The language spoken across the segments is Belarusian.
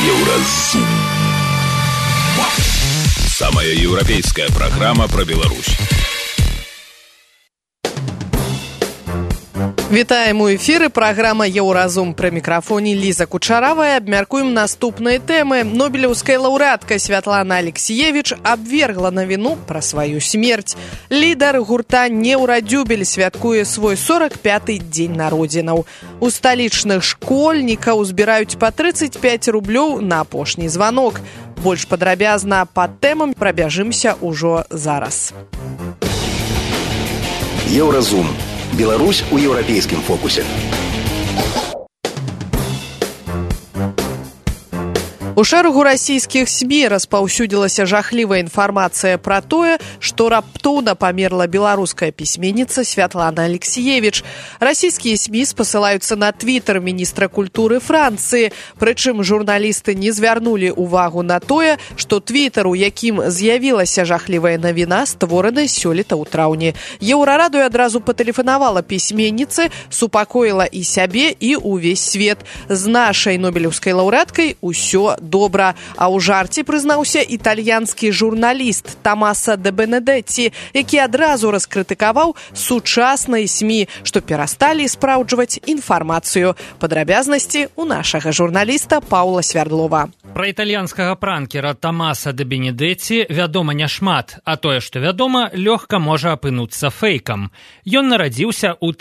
Еўразум. Самая европейская программа про Беларусь. Вітаем у эфіры праграма «Еўразум». Пры мікрафоне Ліза Кучаравая. Абмяркуем наступныя тэмы. Нобелеўская лаўрэатка Святлана Алексіевіч абвергла навіну пра сваю смерць. Лідар гурта «Неўрадзюбель» святкуе свой 45-й дзень народзінаў. У сталічных школьнікаў збіраюць па 35 рублёў на апошні званок. Больш падрабязна па тэмам прабяжымся ўжо зараз. Еўразум. Беларусь у еўрапейскім фокусе. У шэрагу расійскіх СМІ распаўсюдзілася жахлівая інфармацыя пра тое, што раптоўна памерла беларуская пісьменніца Святлана Алексіевіч. Расійскія СМІ спасылаюцца на твітер міністра культуры Францыі, прычым журналісты не звярнулі ўвагу на тое, што твітер, у якім з'явілася жахлівая навіна, створаны сёлета ў траўні. Еўрарадыё адразу патэлефанавала пісьменніцы, супакоіла і сябе, і ўвесь свет. З нашай нобелеўскай лаўрэаткай усё добра. А ў жарце прызнаўся італьянскі журналіст Тамаса де Бенедетці, які адразу раскрытыкаваў сучасныя СМІ, што перасталі спраўджваць інфармацыю. Падрабязнасці у нашага журналіста Паўла Свярдлова. Пра італьянскага пранкера Тамаса де Бенедетці вядома няшмат, а тое, што вядома, лёгка можа апынуцца фэйкам. Ён нарадзіўся ў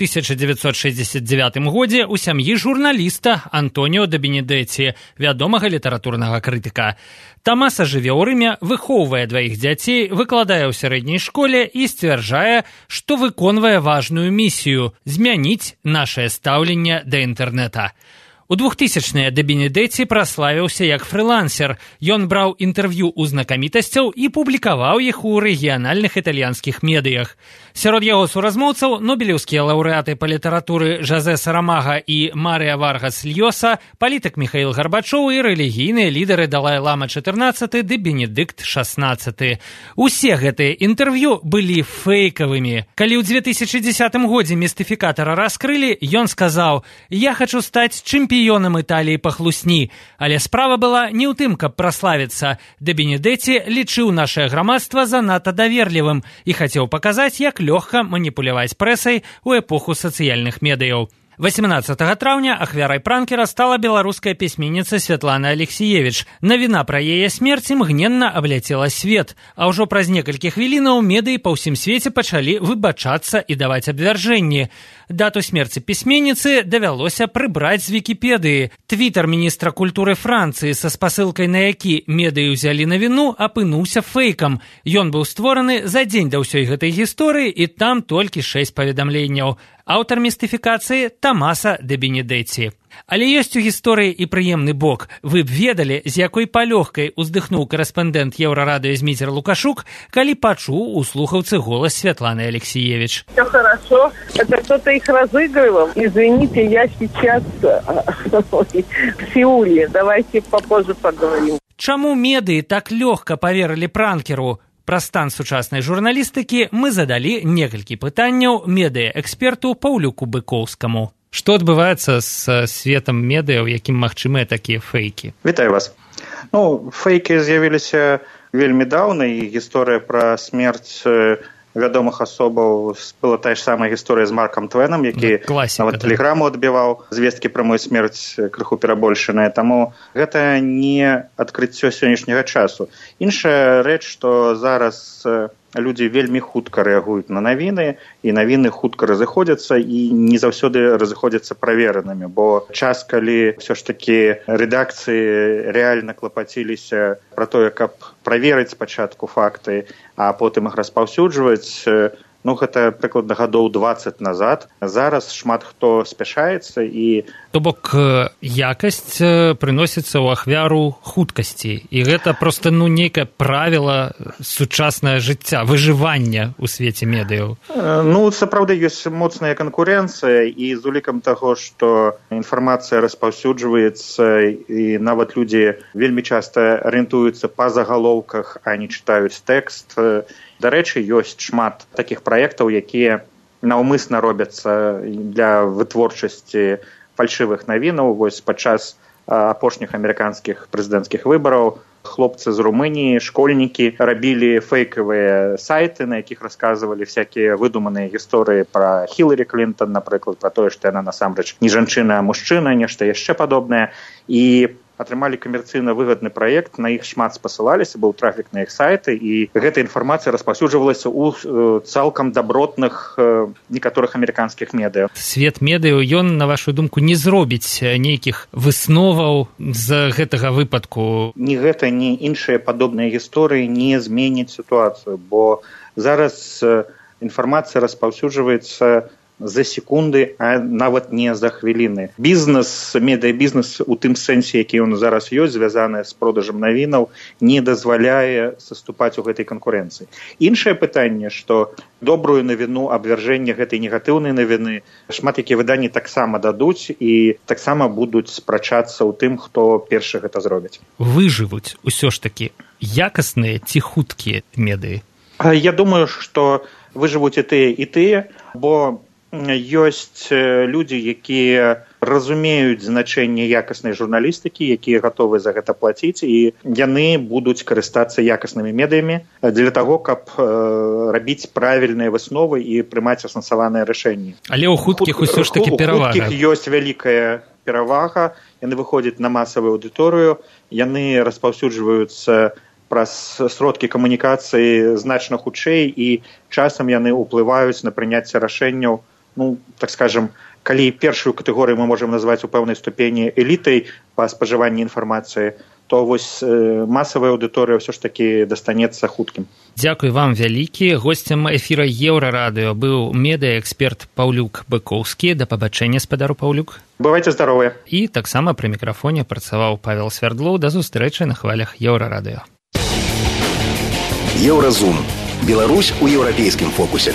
1969 годзе ў сям'і журналіста Антоніо де Бенедетці, вядомага літаратурнага крытыка. Тамаса жыве ў Рыме, выхоўвае дваіх дзяцей, выкладае ў сярэдняй школе і сцвярджае, што выконвае важную місію – змяніць нашае стаўленне да інтэрнэта. У 2000-е де Бенедетці праславіўся як фрылансер. Ён браў інтэрв'ю ў знакамітасцяў і публікаваў іх у рэгіянальных італьянскіх медыях. Сярод яго суразмоўцаў нобелеўскія лаўрэаты па літаратуры Жозе Сарамага і Марыя Варгас Льоса, палітык Міхаіл Гарбачоў і рэлігійныя лідары Далай-лама XIV ды Бенедыкт XVI. Усе гэтыя інтэрв'ю былі фэйкавымі. Калі ў 2010 годзе містыфікатара раскрылі, ён сказаў: «Я хачу стаць чэмпіёнам Італіі па хлусні». Але справа была не ў тым, каб праславіцца. Де Бенедетці лічыў нашае грамадства занадта даверлівым і хацеў паказаць, як лёгка маніпуляваць прэсай у эпоху сацыяльных медыяў. 18 траўня ахвярай пранкера стала беларуская пісьменніца Святлана Алексіевіч. Навіна пра яе смерць імгненна абляцела свет, а ўжо праз некалькі хвілінаў медыі па ўсім свеце пачалі выбачацца і даваць абвяржэнні. Дату смерці пісьменніцы давялося прыбраць з Вікіпедыі. Твітер міністра культуры Францыі са спасылкай на які медыі ўзялі навіну апынуўся фэйкам. Ён быў створаны за дзень да ўсёй гэтай гісторыі і там толькі 6 паведамленняў. Аўтар містыфікацыі Тамаса де Бенедетці. Але ёсць у гісторыі і прыемны бок. Вы б ведалі, з якой палёгкай уздыхнуў корэспандэнт Еўрарадыё Зміцер Лукашук, калі пачуў у слухаўцы голас Святланы Алексіевіч. Все хорошо. Это кто-то их разыгрывал. Извините, я сейчас в Сеуле. Давайте попозже поговорим. Чаму медыі так лёгка паверылі пранкеру? Пра стан сучаснай журналістыкі мы задалі некалькі пытанняў медыа-эксперту Паўлюку Быкоўскаму. Што адбываецца з светам медыа, у якім магчымыя такія фэйкі? Вітаю вас. Фэйкі з'явіліся вельмі даўна, і гісторыя пра смерць вядомых асобаў была тая ж самая гісторыя з Маркам Твенам, які нават тэлеграму адбіваў, звесткі пра мою смерць крыху перабольшаныя, таму гэта не адкрыццё сённяшняга часу. Іншая рэч, што зараз людзі вельмі хутка рэагуюць на навіны, і навіны хутка разыходзяцца, і не заўсёды разыходзяцца праверанымі, бо час, калі ўсё ж такі рэдакцыі рэальна клапаціліся пра тое, каб праверыць спачатку факты, а потым іх распаўсюджваць, гэта прыкладна гадоў 20 назад. Зараз шмат хто спяшаецца і... То бок якасць прыносіцца ў ахвяру хуткасці. І гэта проста нейкае правіла сучаснае жыцця, выжывання ў свеце медыяў. Сапраўды ёсць моцная канкурэнцыя, і з улікам таго, што інфармацыя распаўсюджваецца, і нават людзі вельмі часта арыентуюцца па загалоўках, а не чытаюць тэкст. Дарэчы, ёсць шмат такіх праектаў, якія наўмысна робяцца для вытворчасці фальшывых навінаў. Вось падчас апошніх амерыканскіх прэзідэнцкіх выбараў. Хлопцы з Румыніі, школьнікі рабілі фейкавыя сайты, на якіх расказвалі всякія выдуманыя гісторыі пра Хіларі Клінтон, напрыклад, пра тое, што яна насамрэч не жанчына, а мужчына, нешта яшчэ падобнае. І атрымалі камерцыйна выгадны праект, на іх шмат спасылаліся, быў трафік на іх сайты, і гэта інфармацыя распаўсюджвалася ў цалкам дабротных некаторых амерыканскіх медыа. Свет медыяў, ён, на вашу думку, не зробіць нейкіх высноваў з гэтага выпадку? Ні гэта, ні іншыя падобныя гісторыі не зменяць сітуацыю, бо зараз інфармацыя распаўсюджваецца за секунды, а нават не за хвіліны. Бізнес, медыабізнес у тым сэнсе, які ён зараз ёсць, звязаны з продажам навінаў, не дазваляе саступаць у гэтай канкурэнцыі. Іншае пытанне, што добрую навіну, абвяржэнне гэтай негатыўнай навіны шмат якія выданні таксама дадуць і таксама будуць спрачацца ў тым, хто першы гэта зробіць. Выжывуць усё ж такі якасныя ці хуткія медыі? Я думаю, што выжывуць і тыя, бо ёсць людзі, якія разумеюць значэнне якаснай журналістыкі, якія гатовы за гэта плаціць, і яны будуць карыстацца якаснымі медыямі для таго, каб рабіць правільныя высновы і прымаць асэнсаваныя рашэнні. Але ў хуткіх усё ж такі перавага. Хуткіх ёсць вялікая перавага, яны выходзяць на масавую аўдыторыю, яны распаўсюджваюцца праз сродкі камунікацыі значна хутчэй, і часам яны ўплываюць на прыняцце рашэнняў. Так скажем, калі першую катэгорыю мы можам назваць у пэўнай ступені элітай па спажыванні інфармацыі, то вось масавая аўдыторыя ўсё ж такі дастанецца хуткім. Дзякуй вам вялікі. Госцем эфіра Еўрарадыё быў медыаэксперт Паўлюк Быкоўскі. Да пабачэння, спадару Паўлюк. Бывайце здаровыя. І таксама пры мікрафоне працаваў Павел Свярдлоў. Да сустрэчы на хвалях Еўрарадыё. Еўразум. Беларусь у еўрапейскім фокусе.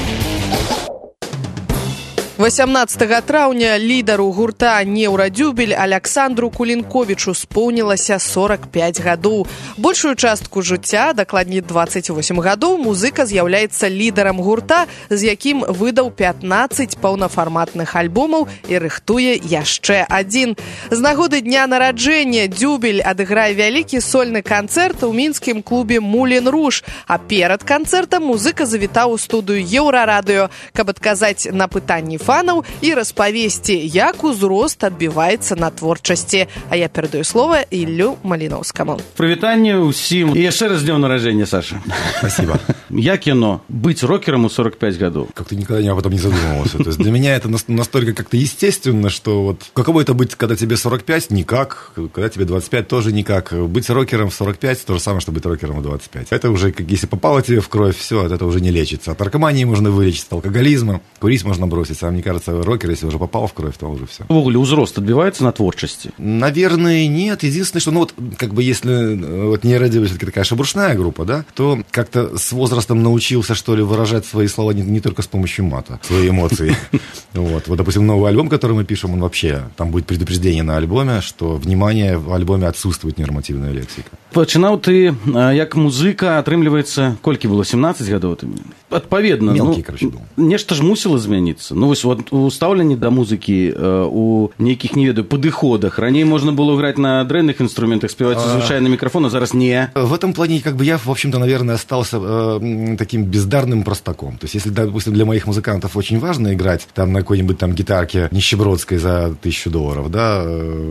18 траўня лідару гурта «Неўрадзюбель» Аляксандру Кулінковічу споўнілася 45 гадоў. Большую частку жыцця, дакладней 28 гадоў, музыка з'яўляецца лідарам гурта, з якім выдаў 15 паўнафарматных альбомаў і рыхтуе яшчэ адзін. З нагоды дня нараджэння Дзюбель адыграе вялікі сольны канцэрт у мінскім клубе «Мулен Руж», а перад канцэртам музыка завітаў у студыю Еўрарадыё, каб адказаць на пытанні фанаў і распавесці, як узрост адбіваецца на творчасці. А я перадаю слово Іллю Маліноўскаму. Прывітанне ўсім. І яшчэ раз днём нараджэння, Саша. Спасибо. Як яно быть рокером у 45 годов? Как-то никогда об этом не задумывался. То есть для меня это настолько как-то естественно, что вот каково это быть, когда тебе 45? Никак. Когда тебе 25? Тоже никак. Быть рокером в 45 то же самое, что быть рокером в 25. Это уже, если попало тебе в кровь, все, это уже не лечится. От наркомании можно вылечиться, от алкоголизма, курить можно бросить. Мне кажется, рокер, если уже попал в кровь, то уже все. В огуле узрост отбивается на творчестве? Наверное, нет. Единственное, что, как бы, если «Нерадио» все-таки такая шебуршная группа, да, то как-то с возрастом научился, что ли, выражать свои слова не только с помощью мата, свои эмоции. Вот, допустим, новый альбом, который мы пишем, он вообще, там будет предупреждение на альбоме, что, внимание, в альбоме отсутствует ненормативная лексика. Пачынаў ты, як музыка, атрымліваецца, колькі было, 17 гадоў? Адпаведна. Мелкий, короче, был. Нешта ж мусіла змяніцца. Вось у стаўленні да музыкі, у нейкіх, не ведаю, падыходах. Раней можна было граць на дрэнных інструментах, спеваць звычайны мікрафон, а зараз не. В этом плане, как бы, я, в общем-то, наверное, остался таким бездарным простаком. То есть, если, допустим, для моих музыкантов очень важно играть там на какой-нибудь там гитарке нищебродской за $1000, да,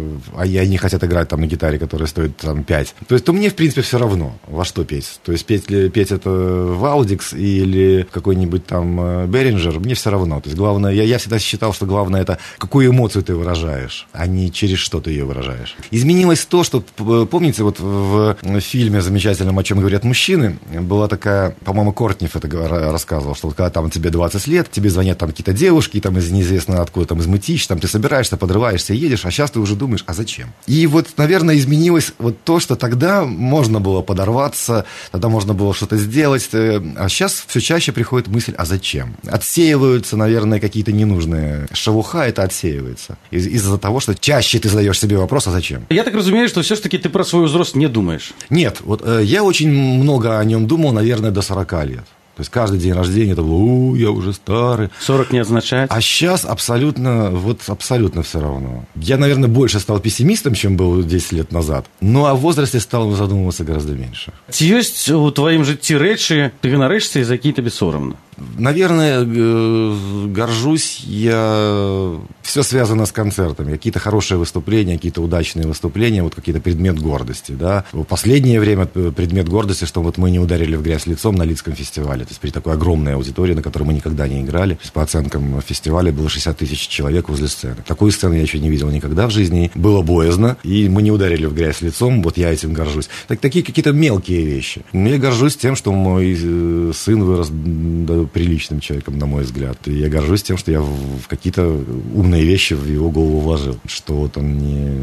а они хотят играть там на гитаре, которая стоит там 5, то мне, в принципе, все равно, во что петь. То есть, петь это в Audix или какой-нибудь там Behringer, мне все равно. То есть, главное, я всегда считал, что главное это, какую эмоцию ты выражаешь, а не через что ты ее выражаешь. Изменилось то, что, помните, вот в фильме замечательном «О чем говорят мужчины» была такая, по-моему, Кортнев это рассказывал, что когда там тебе 20 лет, тебе звонят там какие-то девушки, там из неизвестно откуда, там из Мытищ, там ты собираешься, подрываешься, едешь, а сейчас ты уже думаешь, а зачем? И вот, наверное, изменилось вот то, что тогда можно было подорваться, тогда можно было что-то сделать, а сейчас все чаще приходит мысль, а зачем? Отсеиваются, наверное, какие-то ненужные. Шавуха это отсеивается. Из-за того, что чаще ты задаешь себе вопрос, а зачем? Я так разумею, что все-таки ты про свой возраст не думаешь. Нет, вот я очень много о нем думал, наверное, до 40 лет. То есть каждый день рождения это было, я уже старый. 40 не означает. А сейчас абсолютно все равно. Я, наверное, больше стал пессимистом, чем был 10 лет назад. Но о возрасте стал задумываться гораздо меньше. Ці ёсць у твоім жыцці рэчы, ты ганарышся, за які табе сорамна? Наверное, горжусь я... Все связано с концертами. Какие-то хорошие выступления, какие-то удачные выступления, вот какие-то предмет гордости, да. В последнее время предмет гордости, что вот мы не ударили в грязь лицом на Лидском фестивале. То есть при такой огромной аудитории, на которой мы никогда не играли. То есть, по оценкам фестиваля было 60 тысяч человек возле сцены. Такую сцену я еще не видел никогда в жизни. Было боязно, и мы не ударили в грязь лицом. Вот я этим горжусь. Такие какие-то мелкие вещи. Я горжусь тем, что мой сын вырос приличным человеком, на мой взгляд. И я горжусь тем, что я в какие-то умные вещи в его голову вложил. Что вот он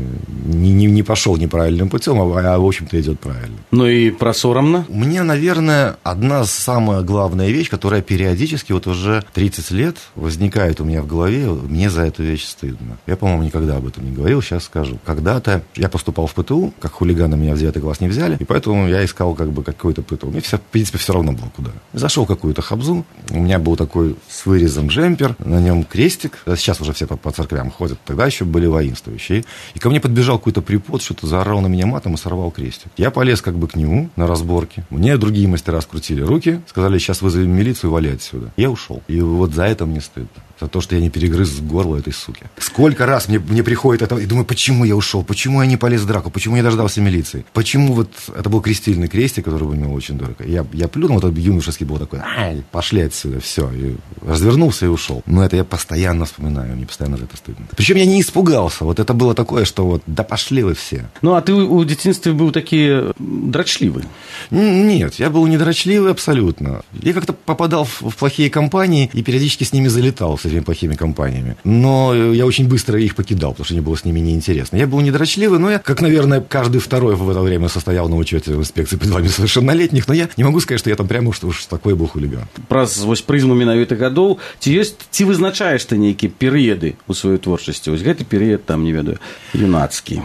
не пошел неправильным путем, а в общем-то идет правильно. Ну и про соромно? У меня, наверное, одна самая главная вещь, которая периодически вот уже 30 лет возникает у меня в голове. Мне за эту вещь стыдно. Я, по-моему, никогда об этом не говорил, сейчас скажу. Когда-то я поступал в ПТУ, как хулигана меня в 9 класс не взяли, и поэтому я искал как бы какой-то ПТУ. Мне, в принципе, все равно было куда. Зашел в какую-то хабзу, у меня был такой с вырезом джемпер, на нем крестик. Сейчас уже все по церквям ходят, тогда еще были воинствующие. И ко мне подбежал какой-то препод, что-то заорал на меня матом и сорвал крестик. Я полез как бы к нему на разборке. Мне другие мастера скрутили руки, сказали, сейчас вызовем милицию, вали отсюда. Я ушел. И вот за это мне стыдно. За то, что я не перегрыз горло этой суки. Сколько раз мне приходит это, и думаю, почему я ушел, почему я не полез в драку, почему я дождался милиции, почему вот это был крестильный крестик, который был мне очень дорого. Я плюнул, вот юношеский был такой, пошли отсюда, все, и развернулся и ушел. Но это я постоянно вспоминаю, мне постоянно за это стыдно. Причем я не испугался, вот это было такое, что вот, да пошли вы все. Ну, а ты у дзяцінстве был такі дрочливый? Нет, я был не дрочливый абсолютно. Я как-то попадал в плохие компании и периодически с ними залетал, с этими плохими компаниями. Но я очень быстро их покидал, потому что мне было с ними неинтересно. Я был не дрочливый, но я, как, наверное, каждый второй в это время состоял на учете в инспекции по делам несовершеннолетних, но я не могу сказать, что я там прямо уж такой был хулиган. Праз прызму менавіта гадоў, ці вызначаеш ты нейкія перыяды ў сваёй творчасці? Вось гэты перыяд, там, не ведаю, юнацкі.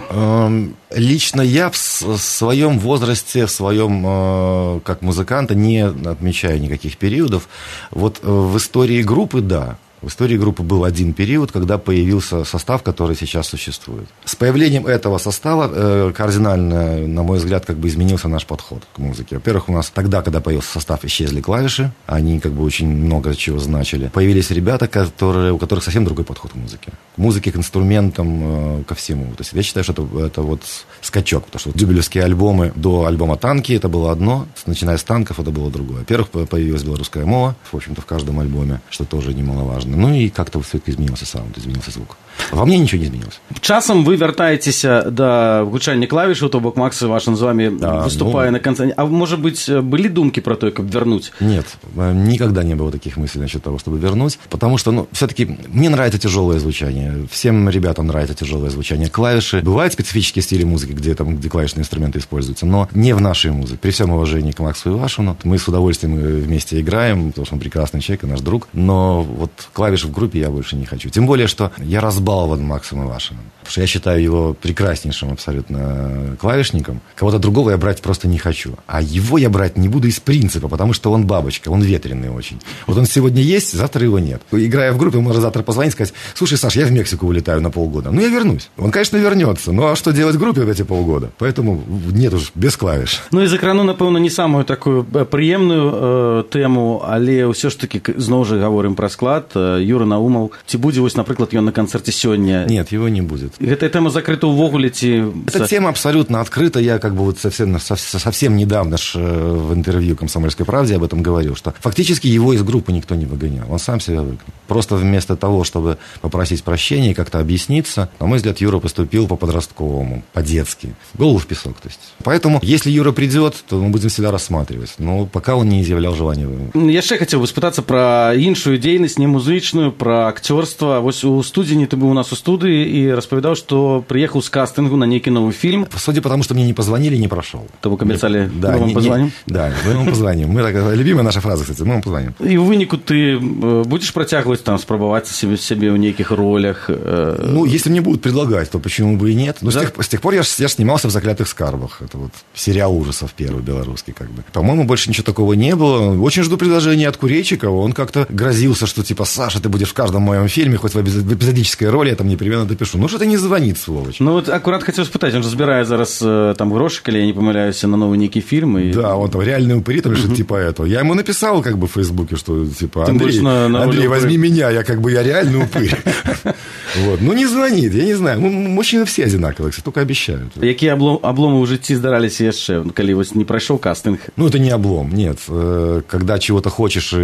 Лично я в своем возрасте, в своем, как музыканта, не отмечаю никаких периодов. Вот в истории группы, да. В истории группы был один период, когда появился состав, который сейчас существует. С появлением этого состава кардинально, на мой взгляд, как бы изменился наш подход к музыке. Во-первых, у нас тогда, когда появился состав, исчезли клавиши, они как бы очень много чего значили. Появились ребята, у которых совсем другой подход к музыке. К музыке, к инструментам, ко всему. То есть я считаю, что это вот скачок, потому что дюбелевские альбомы до альбома «Танки» это было одно, начиная с «Танков» это было другое. Во-первых, появилась белорусская мова, в общем-то, в каждом альбоме, что тоже немаловажно. Ну и как-то все-таки изменился саунд, изменился звук. Во мне ничего не изменилось. Часам вы вяртаецеся да гучання клавішаў, то бок Макс Івашин з вами выступае на концерте. А может быть, были думки про то, как вернуть? Нет, никогда не было таких мыслей насчет того, чтобы вернуть, потому что, все-таки мне нравится тяжелое звучание, всем ребятам нравится тяжелое звучание. Клавиши, бывают специфические стили музыки, где клавишные инструменты используются, но не в нашей музыке. При всем уважении к Максу Ивашину, мы с удовольствием вместе играем, потому что он прекрасный человек и наш друг, но вот клавиш в группе я больше не хочу. Тем более, что я разбалован Максом Ивашиным. Потому что я считаю его прекраснейшим абсолютно клавишником. Кого-то другого я брать просто не хочу. А его я брать не буду из принципа, потому что он бабочка, он ветреный очень. Вот он сегодня есть, завтра его нет. Играя в группе, он может завтра позвонить и сказать: слушай, Саш, я в Мексику улетаю на полгода. Ну, я вернусь. Он, конечно, вернется. Ну, а что делать в группе в эти полгода? Поэтому нет уж, без клавиш. Ну, і закрану, напевно, не самую такую прыемную тему, але ўсё ж таки, зноў жа гаворым пра склад. Юра Наумаў, ці будзе, вось, напрыклад, ён на канцэрце сёння? Нет, его не будет. Гэтая тэма закрыта ўвогуле, ці... Эта тема абсолютно открыта. Я как бы вот совсем недавно в интервью «Комсомольской правде» об этом говорил, что фактически его из группы никто не выгонял. Он сам себя выгнал. Просто вместо того, чтобы попросить прощения и как-то объясниться, на мой взгляд, Юра поступил по-подростковому, по-детски. Голову в песок, то есть. Поэтому, если Юра придет, то мы будем всегда рассматривать. Но пока он не изъявлял желания. Я ще хотел бы спытаться про іншую дзейнасць, не музычную, про акцёрства. Вось у студзені ты быў у нас у студыі і распавядаў, што прыехаў з кастынгу на нейкі новы фільм. Судя по тому, что мне не позвонили, не прошел. То вы обещали, да, мы вам позвоним? Да, мы вам позвоним. Мы такая любимая наша фраза, кстати, мы вам позвоним. І ў выніку ты будешь працягваць там спрабаваць себе ў нейкіх ролях? Ну, если мне будут предлагать, то почему бы и нет? Ну, да? с тех пор я снимался в «Заклятых скарбах». Это вот сериал ужасов первый белорусский, как бы. По-моему, больше ничего такого не было. Очень жду предложения от Курейчикова. Он как-то грозился, что типа, Саша, ты будешь в каждом моем фильме, хоть в эпизодической роли, я там непременно допишу. Ну, что-то не звонит, сволочь. Ну, вот аккурат хотел спытать, он же збирает зараз там гроши, коли я не помиляюсь, на новый некий фильм. И... Да, он там реальные упыри, там что-то типа этого. Я ему написал как бы в Фейсбуке, что типа, Андрей, возьми меня, я как бы я реальный упырь. Вот. Ну, не звонит, я не знаю. Мужчины все одинаковые, кстати, только обещают. Какие обломы в житті здаралися яшчэ, коли вот не прошел кастинг? Ну, это не облом, нет. Когда чего-то хочешь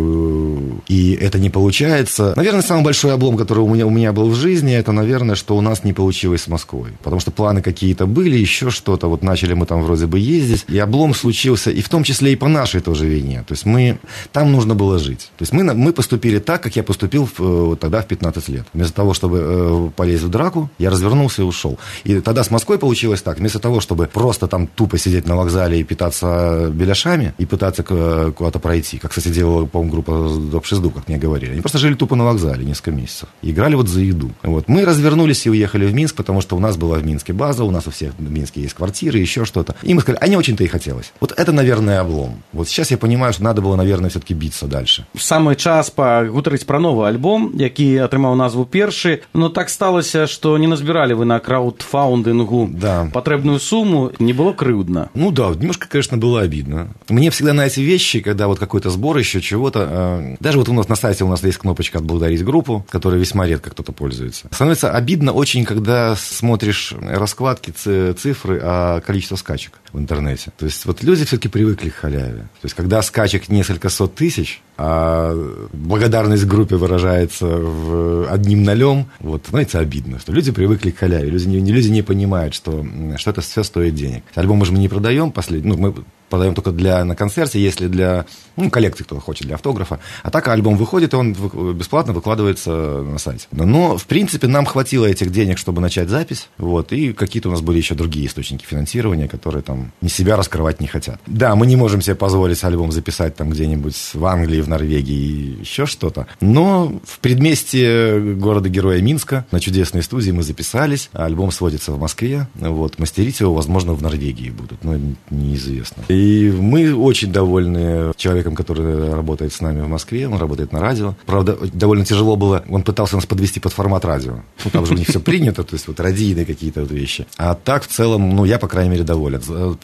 и это не получается. Наверное, самый большой облом, который у меня был в жизни, это, наверное, что у нас не получилось с Москвой. Потому что планы какие-то были, еще что-то. Вот начали мы там вроде бы ездить. И облом случился, и в том числе и по нашей тоже вине. То есть там нужно было жить. То есть мы поступили так, как я поступил тогда в 15 лет. Вместо того, чтобы полезть в драку, я развернулся и ушел. И тогда с Москвой получилось так. Вместо того, чтобы просто там тупо сидеть на вокзале и питаться беляшами, и пытаться куда-то пройти, как, кстати, делала, по-моему, группа «Доп-шизду», как мне говорили. Они просто жили тупо на вокзале несколько месяцев. И играли вот за еду. Вот. Мы развернулись и уехали в Минск, потому что у нас была в Минске база, у нас у всех в Минске есть квартиры, еще что-то. И мы сказали, а не очень-то и хотелось. Вот это, наверное, облом. Вот сейчас я понимаю, что надо было, наверное, все-таки биться дальше. Самый час пагутарыць про новый альбом, які атрымаў назву «Першы». Но так сталося, что не назбирали вы на краудфаундингу потребную сумму, не было крыўдна. Ну да, немножко, конечно, было обидно. Мне всегда на эти вещи, когда вот какой-то сбор еще чего-то, даже вот у нас на сайте у нас есть кнопочка «Отблагодарить группу», которой весьма редко кто-то пользуется. Становится обидно очень, когда смотришь раскладки, цифры, количество скачек в интернете. То есть вот люди все-таки привыкли к халяве. То есть когда скачек несколько сот тысяч, а благодарность группе выражается в 1 0, вот, знаете, обидно, что люди привыкли к халяве. Люди не понимают, что это все стоит денег. Альбомы же мы не продаем, мы продаем только на концерте, если для коллекции кто-то хочет, для автографа. А так альбом выходит, и он бесплатно выкладывается на сайте. Но, в принципе, нам хватило этих денег, чтобы начать запись. Вот, и какие-то у нас были еще другие источники финансирования, которые там себя раскрывать не хотят. Да, мы не можем себе позволить альбом записать там где-нибудь в Англии, в Норвегии и еще что-то. Но в предместье города-героя Минска на чудесной студии мы записались. Альбом сводится в Москве. Вот, мастерить его, возможно, в Норвегии будут, но неизвестно. И мы очень довольны человеком, который работает с нами в Москве. Он работает на радио. Правда, довольно тяжело было. Он пытался нас подвести под формат радио. Ну, там же у них все принято, то есть вот радийные какие-то вот вещи. А так, в целом, я, по крайней мере, доволен.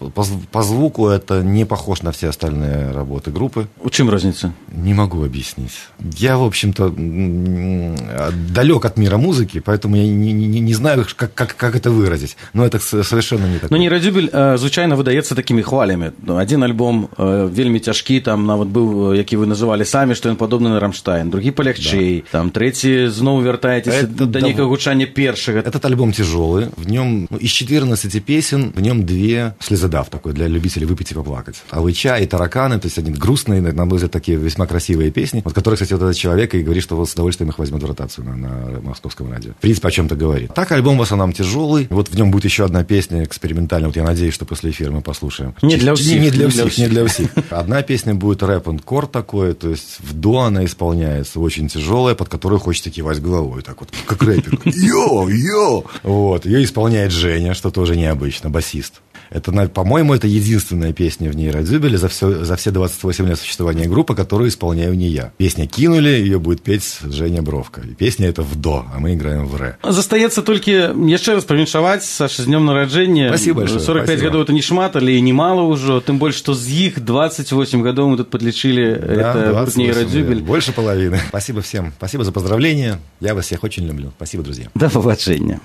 По звуку это не похож на все остальные работы группы. В чем разница? Не могу объяснить. Я, в общем-то, далек от мира музыки, поэтому я не знаю, как это выразить. Но это совершенно не так. Но «Нейрадзюбель» звычайно выдаецца такими хвалями. Один альбом вельмі цяжкі, там нават быў, які вы называлі самі, што ён падобны на «Рамштайн», другі полегчэй, да. Там третий зноў вяртаецеся до некого гучання першага. Этот альбом тяжелый, в нем из 14 песен, в нем 2 слезодав такой для любителей выпить и поплакать. «Алыча» и «Тараканы», то есть они грустные, на мой взгляд, такие весьма красивые песни, вот которые, кстати, вот этот человек и говорит, что вот с удовольствием их возьмет в ротацию на московском радио. В принципе, о чем-то говорит. Так альбом в основном тяжелый, вот в нем будет еще одна песня экспериментальная, вот я надеюсь, что после эфира мы послушаем. Не для всех. Одна песня будет рэп-н-кор такой, то есть в до она исполняется, очень тяжелая, под которую хочется кивать головой, так вот, как рэпер. Йо! Вот, ее исполняет Женя, что тоже необычно, басист. Это, по-моему, это единственная песня в «Нейрадзюбеле» за все 28 лет существования группы, которую исполняю не я. Песня «Кинули», ее будет петь Женя Бровка. И песня это в до, а мы играем в ре. Застаецца толькі яшчэ раз павіншаваць, Саша, з днём нараджэння. Спасибо большое. 45 гадоў это не шмат, але і немало ўжо, тым больш, што з іх 28 гадоў мы тут подлічылі, это «Нейрадзюбель». Больше половины. Спасибо всем. Спасибо за поздравления. Я вас всех очень люблю. Спасибо, друзья. Да пабачэння.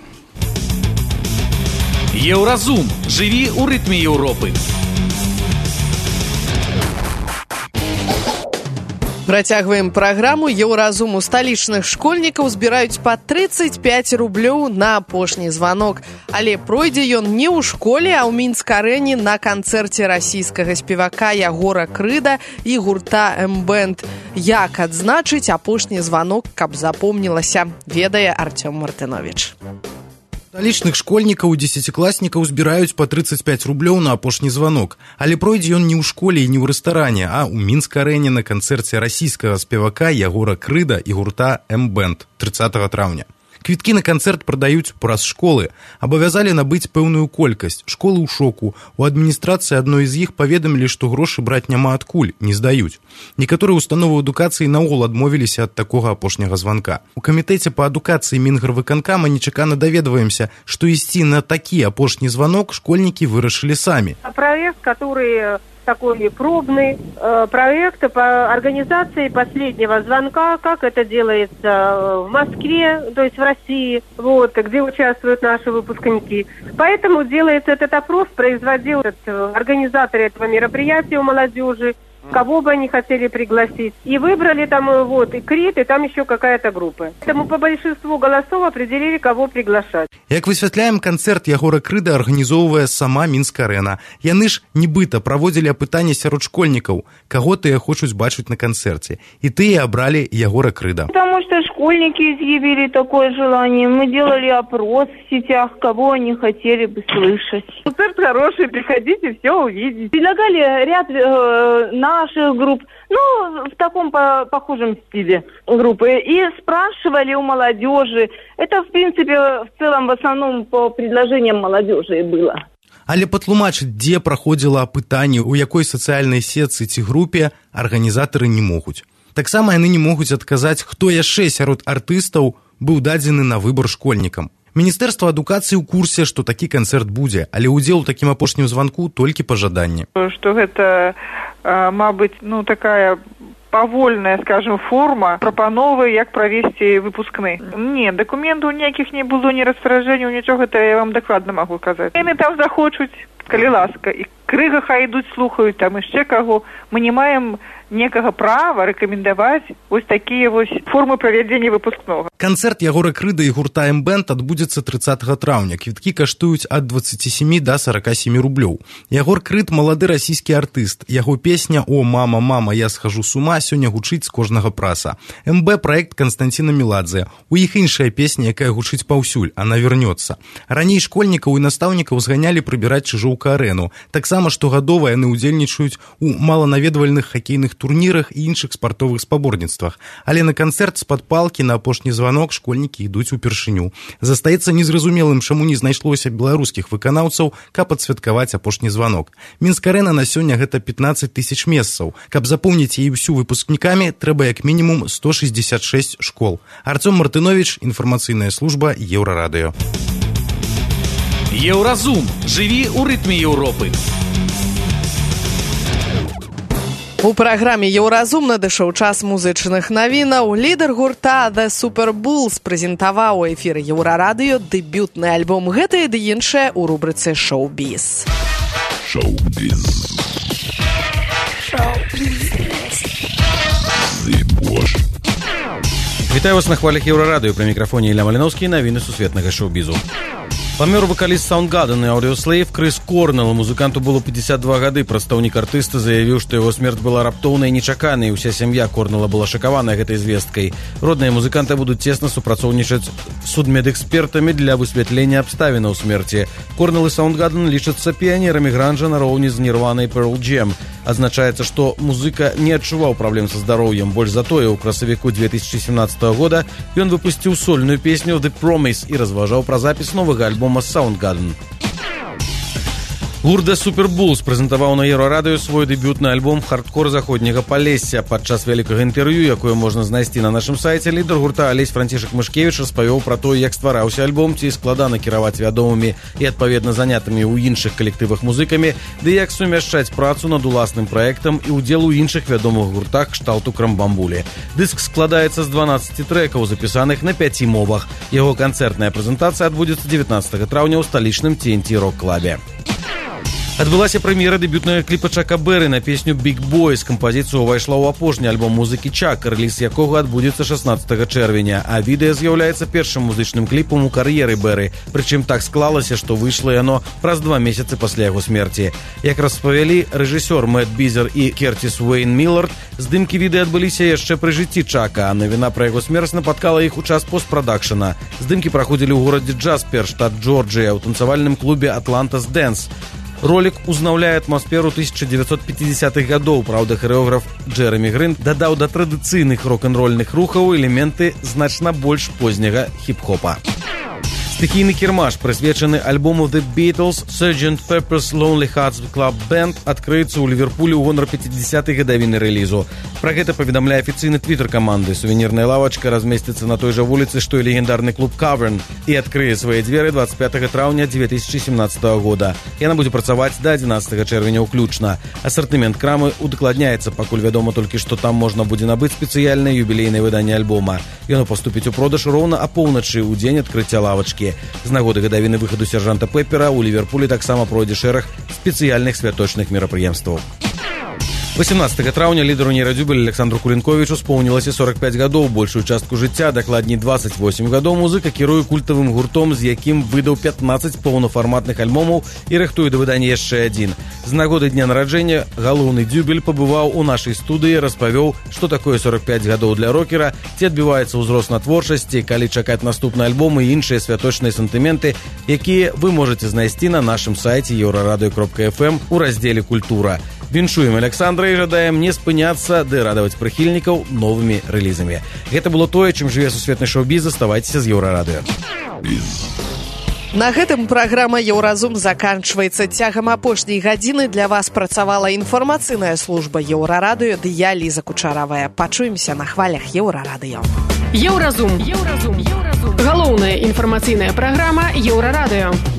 Еўразум. Жыві ў рытме Еўропы. Працягваем праграму. Еўразум у сталічных школьнікаў збіраюць па 35 рублёў на апошні званок. Але пройдзе ён не ў школе, а ў Мінск-арэне на канцэрце расійскага спевака Ягора Крыда і гурта М-бэнд. Як адзначыць апошні званок, каб запомнілася, ведае Артём Мартынович. Сталічных школьнікаў і дзесяцікласнікаў збіраюць па 35 рублёў на апошні званок. Але пройдзе ён не ў школе і не ў рэстаране, а ў Мінск-арэне на канцэрце расійскага спевака Ягора Крыда і гурта М-бэнд 30 траўня. Квіткі на канцэрт прадаюць праз школы. Абавязалі набыць пэўную колькасць. Школы ў шоку. У адміністрацыі адной з іх паведамілі, што грошы браць няма адкуль, не здаюць. Некаторыя установы адукацыі наогул адмовіліся ад такога апошняга званка. У камітэце па адукацыі Мінгарвыканкама нечакана даведваемся, што ісці на такі апошні званок школьнікі вырашылі самі. Праект, который такой пробный проект по организации последнего звонка, как это делается в Москве, то есть в России, вот, где участвуют наши выпускники. Поэтому делается этот опрос, производил организаторы этого мероприятия у молодежи, кого бы они хотели пригласить. И выбрали там вот и Крит, и там еще какая-то группа. Поэтому по большинству голосов определили, кого приглашать. Як высвятляем, канцэрт Ягора Крыда арганізоўвае сама Мінск-арэна. Яны ж нібыта праводзілі апытанне сярод школьнікаў, каго тыя хочуць бачыць на канцэрце. І тыя абралі Ягора Крыда. Потому что школьники изъявили такое желание. Мы делали опрос в сетях, кого они хотели бы слышать. Концерт хороший, приходите, все увидите. Предлагали ряд наших групп, ну, в таком похожем стиле группы. И спрашивали у молодежи. Это, в принципе, в целом, в основном по предложениям молодежи было. Але патлумачыць, дзе праходзіла апытанне, у якой сацыяльнай сетцы ці групе, арганізатары не могуць. Таксама яны не могуць адказаць, хто яшчэ сярод артыстаў быў дадзены на выбар школьнікам. Міністэрства адукацыі ў курсе, што такі канцэрт будзе, але ўдзел у такім апошнім званку толькі па жаданні. Што гэта, мабыць, такая павольная, скажем, форма прапановы, як правесці выпускны. Не, дакументаў ніякіх не было, ні распараджэнняў, нічога, гэта я вам дакладна магу казаць. Яны там захочуць, калі ласка, і Крыга хай ідуць, слухаюць, там яшчэ каго. Мы не маем некага права рэкамендаваць вось такія вось формы правядзення выпускнога. Канцэрт Ягора Крыда і гурта М-бэнд адбудзецца 30 траўня. Квіткі каштуюць ад 27 да 47 рублёў. Ягор Крыд – малады расійскі артыст. Яго песня «О, мама, мама, я схожу с ума» сёння гучыць з кожнага праса. МБ – праект Константина Меладзе. У іх іншая песня, якая гучыць паўсюль, «Она вернется». Раней школьнікаў і настаўнікаў зганялі прыбіраць Чыжоўка-арэну. Таксама штогадова яны ўдзельнічаюць у маланаведвальных хакейных турнірах і іншых спартовых спаборніцтвах. Але на канцэрт з-пад палкі на апошні званок школьнікі ідуць упершыню. Застаецца незразумелым, чаму не знайшлося беларускіх выканаўцаў, каб адсвяткаваць апошні званок. Мінск-арэна на сёння гэта 15 000 месцаў. Каб запоўніць яе ўсю выпускнікамі, трэба як мінімум 166 школ. Артём Мартынович, інфармацыйная служба Еўрарадыё. Еўразум. Жыві ў рытме Еўропы. У праграме «Еўразум» надышоў час музычных навінаў. Лідар гурта The Super Bulls прэзентаваў у эфіры Еўрарадыё дэбютны альбом. Гэта і ды іншае ў рубрыцы «Шоу-біз». Шоу-біз. Вітаю вас на хвалях Еўрарадыё. Пры мікрафоне Ілля Маліноўскі, навіны сусветнага шоу-бізу. Памёр вакаліст Soundgarden і Audioslave Крыс Корнелл. Музыканту было 52 гады. Прадстаўнік артыста заявіў, што яго смерць была раптоўнай і нечаканай. Уся сям'я Корнелла была шакаваная гэтай звесткай. Родныя музыканты будуць цесна супрацоўнічаць з судмедэкспертамі для высвятлення абставінаў смерці. Корнелл і Soundgarden лічацца піянерамі гранжа нароўні з Nirvana і Pearl Jam. Адзначаецца, што музыка не адчуваў праблем са здароўем. Больш за тое, у красавіку 2017 года ён выпусціў сольную песню The Promise і разважаў пра запіс новага альбома Soundgarden. Гурт The Super Bulls прэзентаваў на Еўрарадыё свой дэбютны альбом «Хардкор заходняга Палесся». Падчас вялікага інтэрв'ю, якое можна знайсці на нашым сайце, лідар гурта Алесь Францішак Мышкевіч распавёў пра тое, як ствараўся альбом, ці складана кіраваць вядомымі і адпаведна занятымі ў іншых калектывах музыкамі, ды як сумяшчаць працу над уласным праектам і ўдзел у іншых вядомых гуртах кшталту Крамбамбулі. Дыск складаецца з 12 трэкаў, запісаных на 5 мовах. Яго канцэртная прэзентацыя адбудзецца 19 траўня ў сталічным TNT Rock Club. Адбылася прэм'ера дэбютнага кліпа Чака Бэры на песню «Big Boys». Кампазіцыя ўвайшла ў апошні альбом музыкі Чак, рэліз якога адбудзецца 16 чэрвеня, а відэа з'яўляецца першым музычным кліпам у кар'еры Бэры. Прычым так склалася, што выйшла яно праз 2 месяцы пасля яго смерці. Як распавялі рэжысёр Мэтт Бізер і Кертис Уэйн Міллард, здымкі відэа адбыліся яшчэ пры жыцці Чака, а навіна пра яго смерць напаткала іх у час постпрадакшана. Здымкі праходзілі ў горадзе Джаспер, штат Джорджыя, ў танцавальным клубе «Атлантас Дэнс». Ролик узнаўляе атмасферу 1950-х гадоў. Праўда, харэограф Джэрамі Грын дадаў да традыцыйных рок-н-рольных рухаў элементы значна больш позняга хіп-хопа. Стыхійны кірмаш, прысвечаны альбому The Beatles Sgt. Pepper's Lonely Hearts Club Band, адкрыецца ў Ліверпулі ў гонар 50-й гадавіны рэлізу. Пра гэта паведамляе афіцыйны твітер каманды. Сувенірная лавачка размесціцца на той жа вуліцы, што і легендарны клуб Cavern, і адкрые свае дзверы 25 траўня 2017 года. Яна будзе працаваць да 11 чэрвеня ўключна. Асартымент крамы удакладняецца, пакуль вядома толькі, што там можна будзе набыць спецыяльнае юбілейнае выданне альбома. Яно паступіць у продаж роўна апоўначы ў дзень адкрыцця лавачкі. З нагоды гадавіны выхаду сержанта Пеппера ў Ліверпулі таксама пройдзе шэраг спецыяльных святочных мерапрыемстваў. 18 траўня лідару нейрадзюбеля Александру Кулінковічу споўнілася 45 гадоў. Большую частку жыцця, дакладней 28 гадоў, музыка кіруе культавым гуртом, з якім выдаў 15 поўнафарматных альбомаў і рыхтуе да выдання яшчэ адзін. З нагоды дня нараджэння галоўны дзюбель пабываў у нашай студыі, распавёў, што такое 45 гадоў для рокера, ці адбіваецца ўзрост на творчасці, калі чакаць наступны альбом і іншыя святочныя сантыменты, якія вы можаце знайсці на нашым сайце euraradыё.fm у раздзеле «Культура». Віншуем Александра і жадаем не спыняцца ды радаваць прыхільнікаў новымі рэлізамі. Гэта было тое, чым жыве сусветны шоу-біз. Заставайцеся з Еўрарадыё. На гэтым праграма «Еўразум» заканчваецца. Цягам апошняй гадзіны для вас працавала інфармацыйная служба Еўрарадыё ды я, Ліза Кучаравая. Пачуемся на хвалях Еўрарадыё. Еўразум. Галоўная інфармацыйная праграма Еўрарадыё.